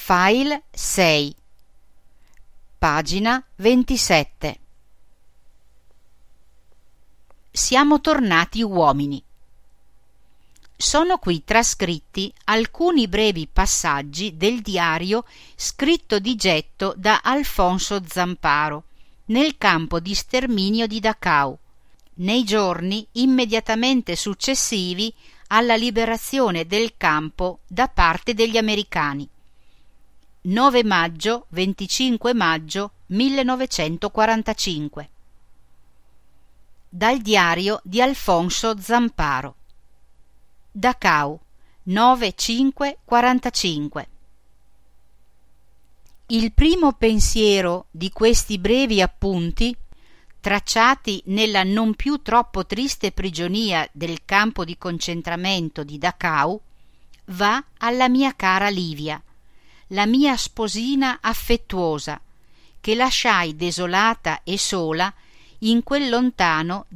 File 6, pagina 27. Siamo tornati uomini. Sono qui trascritti alcuni brevi passaggi del diario scritto di getto da Alfonso Zamparo nel campo di sterminio di Dachau, nei giorni immediatamente successivi alla liberazione del campo da parte degli americani. 9 maggio, 25 maggio 1945. Dal diario di Alfonso Zamparo. Dachau, 9-5-45. Il primo pensiero di questi brevi appunti, tracciati nella non più troppo triste prigionia del campo di concentramento di Dachau, va alla mia cara Livia, la mia sposina affettuosa, che lasciai desolata e sola in quel lontano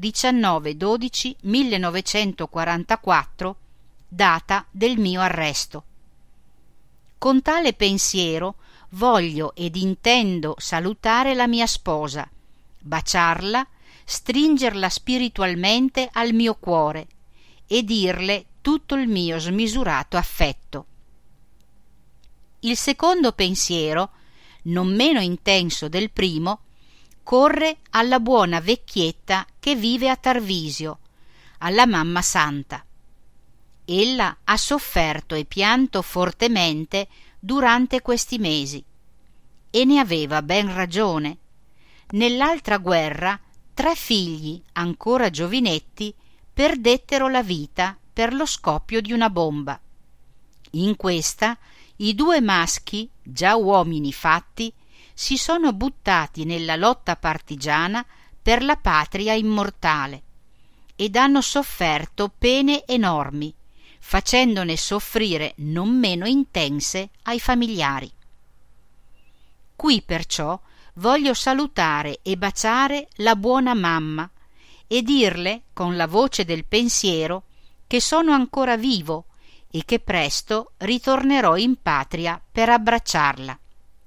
19/12/1944, data del mio arresto. Con tale pensiero voglio ed intendo salutare la mia sposa, baciarla, stringerla spiritualmente al mio cuore e dirle tutto il mio smisurato affetto. Il secondo pensiero, non meno intenso del primo, corre alla buona vecchietta che vive a Tarvisio, alla mamma santa. Ella ha sofferto e pianto fortemente durante questi mesi, e ne aveva ben ragione. Nell'altra guerra 3 figli, ancora giovinetti, perdettero la vita per lo scoppio di una bomba. In questa i 2 maschi, già uomini fatti, si sono buttati nella lotta partigiana per la patria immortale ed hanno sofferto pene enormi, facendone soffrire non meno intense ai familiari. Qui perciò voglio salutare e baciare la buona mamma e dirle con la voce del pensiero che sono ancora vivo e che presto ritornerò in patria per abbracciarla.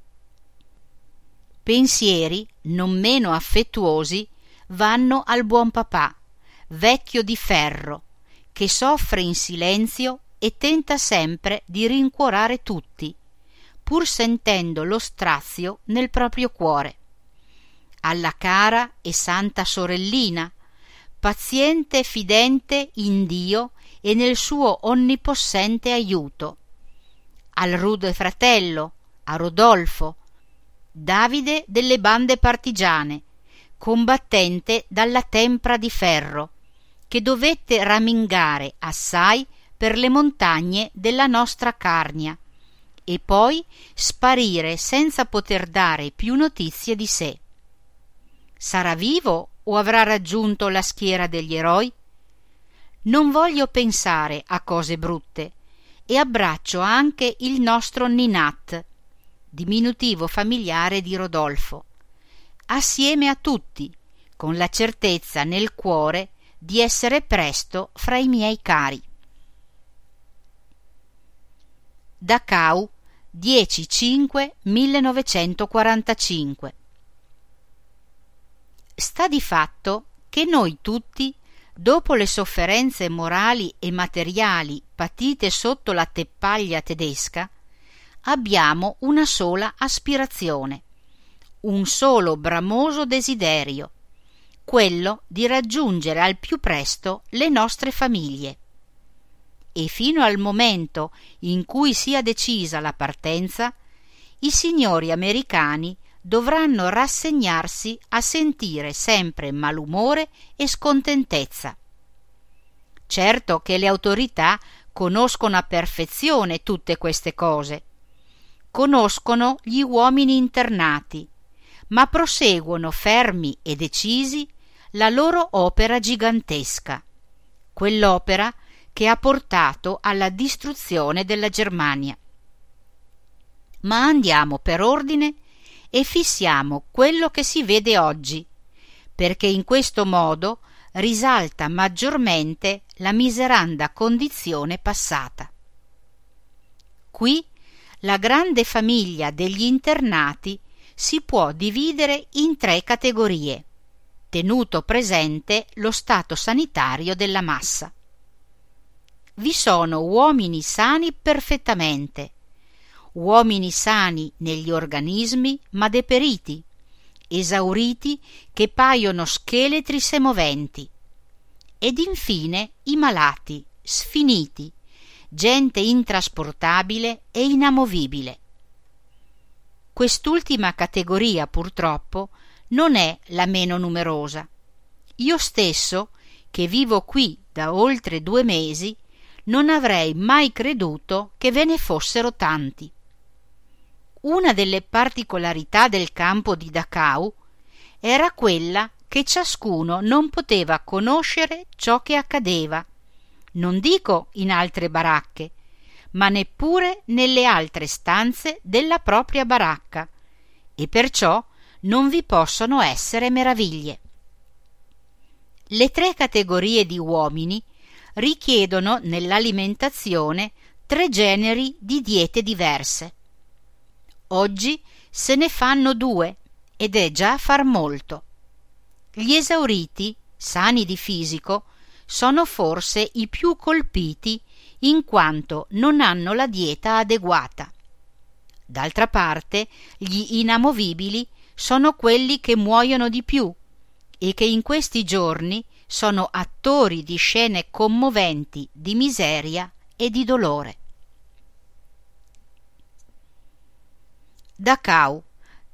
Pensieri non meno affettuosi vanno al buon papà, vecchio di ferro, che soffre in silenzio e tenta sempre di rincuorare tutti, pur sentendo lo strazio nel proprio cuore. Alla cara e santa sorellina, paziente e fidente in Dio e nel suo onnipossente aiuto. Al rude fratello, a Rodolfo, Davide delle bande partigiane, combattente dalla tempra di ferro, che dovette ramingare assai per le montagne della nostra Carnia e poi sparire senza poter dare più notizie di sé. Sarà vivo o avrà raggiunto la schiera degli eroi? Non voglio pensare a cose brutte e abbraccio anche il nostro Ninat, diminutivo familiare di Rodolfo, assieme a tutti, con la certezza nel cuore di essere presto fra i miei cari. Dachau, 10-5-1945. Sta di fatto che noi tutti, dopo le sofferenze morali e materiali patite sotto la teppaglia tedesca, abbiamo una sola aspirazione, un solo bramoso desiderio, quello di raggiungere al più presto le nostre famiglie. E fino al momento in cui sia decisa la partenza, i signori americani dovranno rassegnarsi a sentire sempre malumore e scontentezza. Certo che le autorità conoscono a perfezione tutte queste cose, conoscono gli uomini internati, ma proseguono fermi e decisi la loro opera gigantesca, quell'opera che ha portato alla distruzione della Germania. Ma andiamo per ordine e fissiamo quello che si vede oggi, perché in questo modo risalta maggiormente la miseranda condizione passata. Qui la grande famiglia degli internati si può dividere in 3 categorie, tenuto presente lo stato sanitario della massa. Vi sono uomini sani perfettamente, uomini sani negli organismi ma deperiti, esauriti che paiono scheletri semoventi, ed infine i malati, sfiniti, gente intrasportabile e inamovibile. Quest'ultima categoria, purtroppo, non è la meno numerosa. Io stesso, che vivo qui da oltre 2 mesi, non avrei mai creduto che ve ne fossero tanti. Una delle particolarità del campo di Dachau era quella che ciascuno non poteva conoscere ciò che accadeva, non dico in altre baracche, ma neppure nelle altre stanze della propria baracca, e perciò non vi possono essere meraviglie. Le 3 categorie di uomini richiedono nell'alimentazione 3 generi di diete diverse. Oggi se ne fanno 2 ed è già far molto. Gli esauriti, sani di fisico, sono forse i più colpiti in quanto non hanno la dieta adeguata. D'altra parte, gli inamovibili sono quelli che muoiono di più e che in questi giorni sono attori di scene commoventi di miseria e di dolore. Dachau,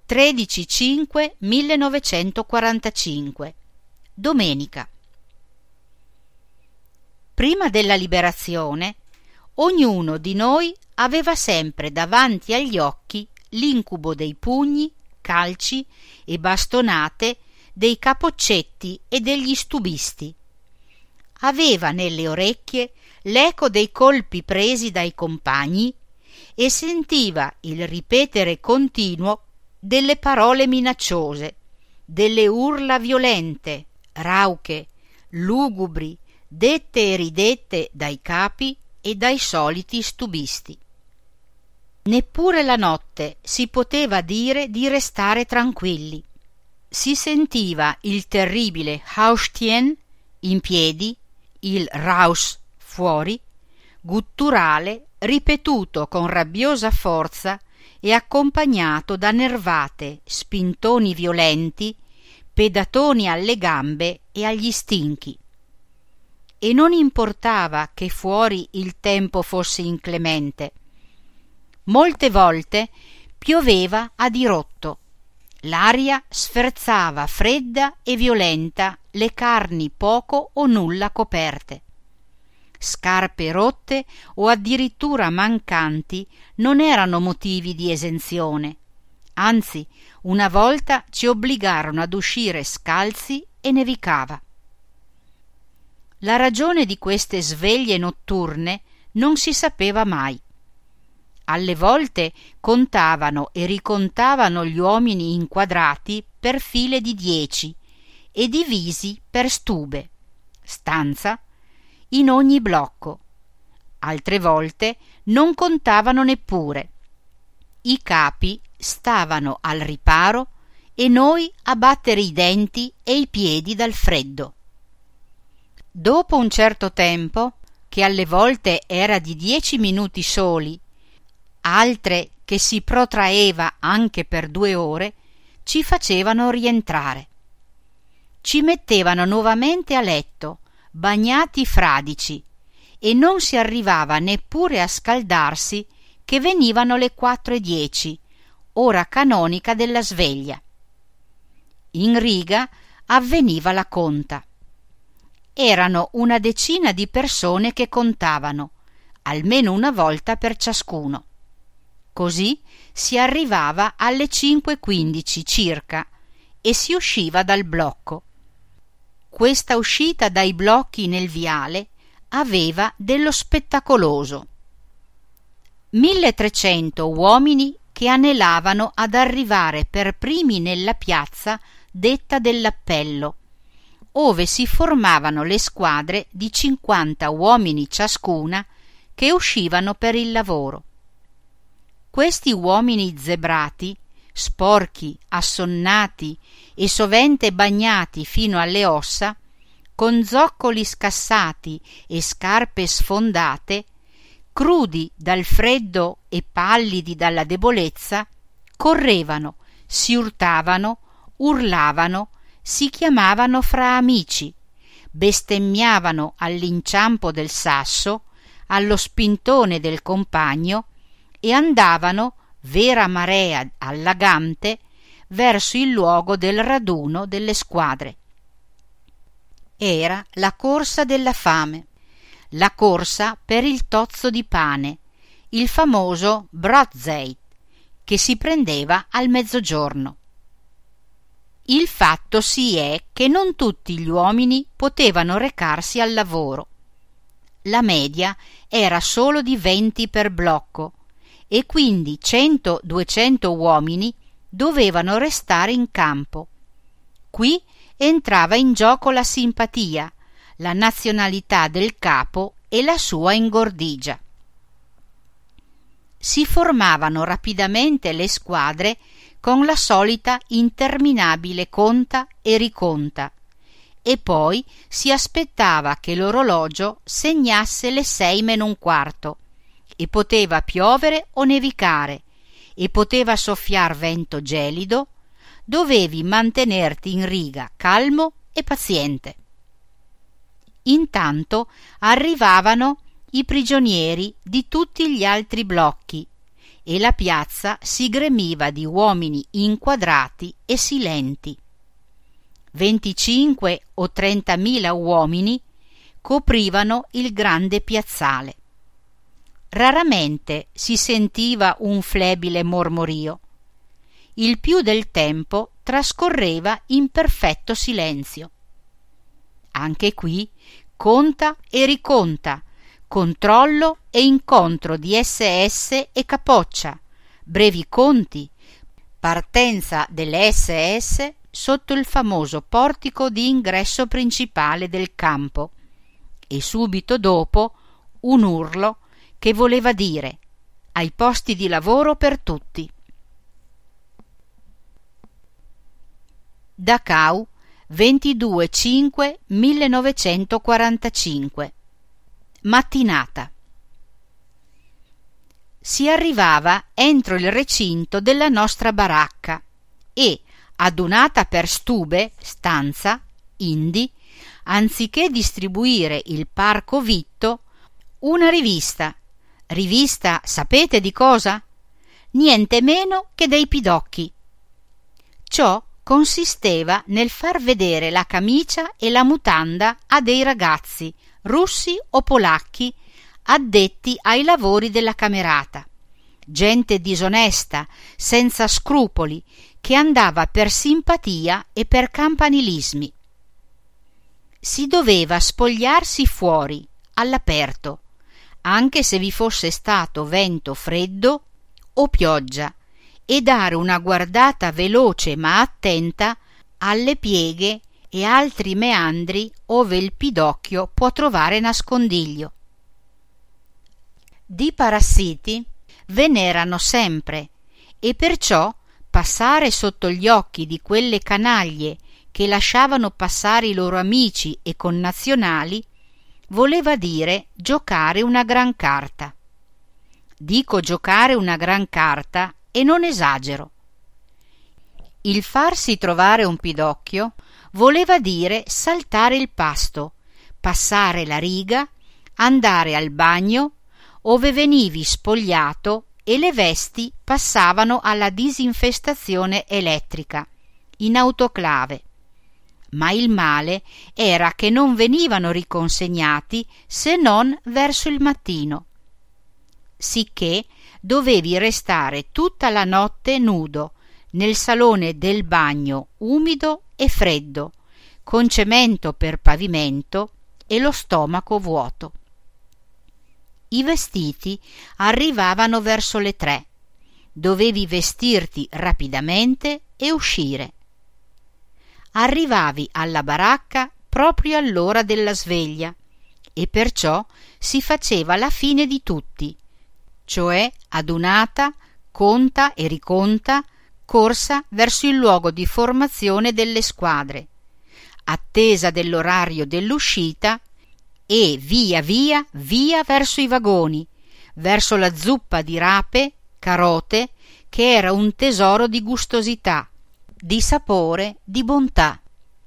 13/5/1945, domenica. Prima della liberazione, ognuno di noi aveva sempre davanti agli occhi l'incubo dei pugni, calci e bastonate dei capoccetti e degli stubisti. Aveva nelle orecchie l'eco dei colpi presi dai compagni e sentiva il ripetere continuo delle parole minacciose, delle urla violente, rauche, lugubri, dette e ridette dai capi e dai soliti stubisti. Neppure la notte si poteva dire di restare tranquilli. Si sentiva il terribile Haustien in piedi, il Raus fuori, gutturale ripetuto con rabbiosa forza e accompagnato da nervate, spintoni violenti, pedatoni alle gambe e agli stinchi. E non importava che fuori il tempo fosse inclemente. Molte volte pioveva a dirotto. L'aria sferzava fredda e violenta le carni poco o nulla coperte. Scarpe rotte o addirittura mancanti non erano motivi di esenzione. Anzi, una volta ci obbligarono ad uscire scalzi e nevicava. La ragione di queste sveglie notturne non si sapeva mai. Alle volte contavano e ricontavano gli uomini inquadrati per file di 10 e divisi per stube, stanza, in ogni blocco. Altre volte non contavano neppure. I capi stavano al riparo e noi a battere i denti e i piedi dal freddo. Dopo un certo tempo, che alle volte era di 10 minuti soli, altre che si protraeva anche per 2 ore, ci facevano rientrare. Ci mettevano nuovamente a letto, bagnati fradici, e non si arrivava neppure a scaldarsi che venivano le 4:10, ora canonica della sveglia. In riga avveniva la conta. Erano una decina di persone che contavano, almeno una volta per ciascuno. Così si arrivava alle 5:15 circa e si usciva dal blocco. Questa uscita dai blocchi nel viale aveva dello spettacoloso. 1300 uomini che anelavano ad arrivare per primi nella piazza detta dell'appello, ove si formavano le squadre di 50 uomini ciascuna che uscivano per il lavoro. questi uomini zebrati, sporchi, assonnati e sovente bagnati fino alle ossa, con zoccoli scassati e scarpe sfondate, crudi dal freddo e pallidi dalla debolezza, correvano, si urtavano, urlavano, si chiamavano fra amici, bestemmiavano all'inciampo del sasso, allo spintone del compagno e andavano, vera marea allagante, verso il luogo del raduno delle squadre. Era la corsa della fame, la corsa per il tozzo di pane, il famoso Brotzeit, che si prendeva al mezzogiorno. Il fatto sì è che non tutti gli uomini potevano recarsi al lavoro. La media era solo di 20 per blocco e quindi 100-200 uomini dovevano restare in campo. Qui entrava in gioco la simpatia, la nazionalità del capo e la sua ingordigia. Si formavano rapidamente le squadre con la solita interminabile conta e riconta, e poi si aspettava che l'orologio segnasse le 6:15, e poteva piovere o nevicare, e poteva soffiar vento gelido, dovevi mantenerti in riga calmo e paziente. Intanto arrivavano i prigionieri di tutti gli altri blocchi e la piazza si gremiva di uomini inquadrati e silenti. 25 o 30.000 uomini coprivano il grande piazzale. Raramente si sentiva un flebile mormorio. Il più del tempo trascorreva in perfetto silenzio. Anche qui conta e riconta, controllo e incontro di SS e capoccia, brevi conti, partenza delle SS sotto il famoso portico di ingresso principale del campo e subito dopo un urlo che voleva dire: ai posti di lavoro per tutti. Dachau, 22/5/1945. Mattinata. Si arrivava entro il recinto della nostra baracca e, adunata per stube, stanza, indi, anziché distribuire il parco vitto, una rivista, sapete di cosa? Niente meno che dei pidocchi. Ciò consisteva nel far vedere la camicia e la mutanda a dei ragazzi, russi o polacchi, addetti ai lavori della camerata, gente disonesta, senza scrupoli, che andava per simpatia e per campanilismi. Si doveva spogliarsi fuori, all'aperto, anche se vi fosse stato vento freddo o pioggia, e dare una guardata veloce ma attenta alle pieghe e altri meandri ove il pidocchio può trovare nascondiglio. Di parassiti ve n'erano sempre, e perciò passare sotto gli occhi di quelle canaglie che lasciavano passare i loro amici e connazionali voleva dire giocare una gran carta. Dico giocare una gran carta e non esagero. Il farsi trovare un pidocchio voleva dire saltare il pasto, passare la riga, andare al bagno, ove venivi spogliato e le vesti passavano alla disinfestazione elettrica, in autoclave. Ma il male era che non venivano riconsegnati se non verso il mattino. Sicché dovevi restare tutta la notte nudo, nel salone del bagno umido e freddo, con cemento per pavimento e lo stomaco vuoto. I vestiti arrivavano verso le 3. Dovevi vestirti rapidamente e uscire. Arrivavi alla baracca proprio all'ora della sveglia e perciò si faceva la fine di tutti, cioè adunata, conta e riconta, corsa verso il luogo di formazione delle squadre, attesa dell'orario dell'uscita e via verso i vagoni, verso la zuppa di rape, carote, che era un tesoro di gustosità, di sapore, di bontà.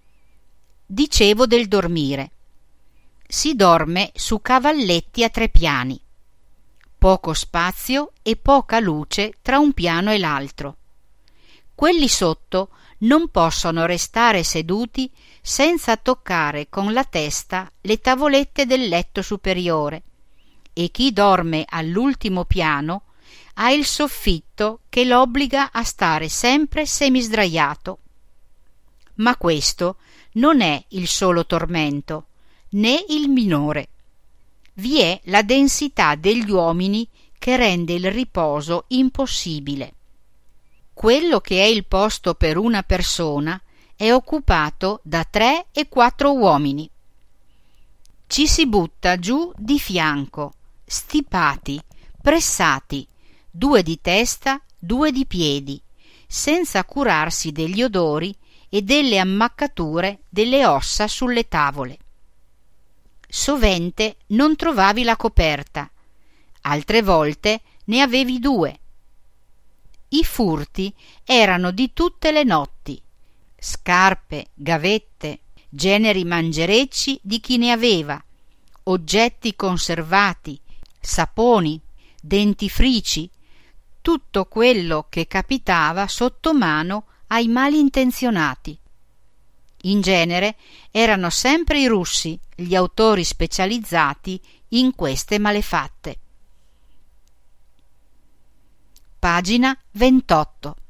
Dicevo del dormire. Si dorme su cavalletti a 3 piani. Poco spazio e poca luce tra un piano e l'altro. Quelli sotto non possono restare seduti senza toccare con la testa le tavolette del letto superiore, e chi dorme all'ultimo piano ha il soffitto che l'obbliga a stare sempre semisdraiato. Ma questo non è il solo tormento, né il minore. Vi è la densità degli uomini che rende il riposo impossibile. Quello che è il posto per una persona è occupato da 3 e 4 uomini. Ci si butta giù di fianco, stipati, pressati, 2 di testa, 2 di piedi, senza curarsi degli odori e delle ammaccature delle ossa sulle tavole. Sovente non trovavi la coperta, altre volte ne avevi 2. I furti erano di tutte le notti: scarpe, gavette, generi mangerecci di chi ne aveva, oggetti conservati, saponi, dentifrici, tutto quello che capitava sotto mano ai malintenzionati. In genere erano sempre i russi gli autori specializzati in queste malefatte. Pagina 28.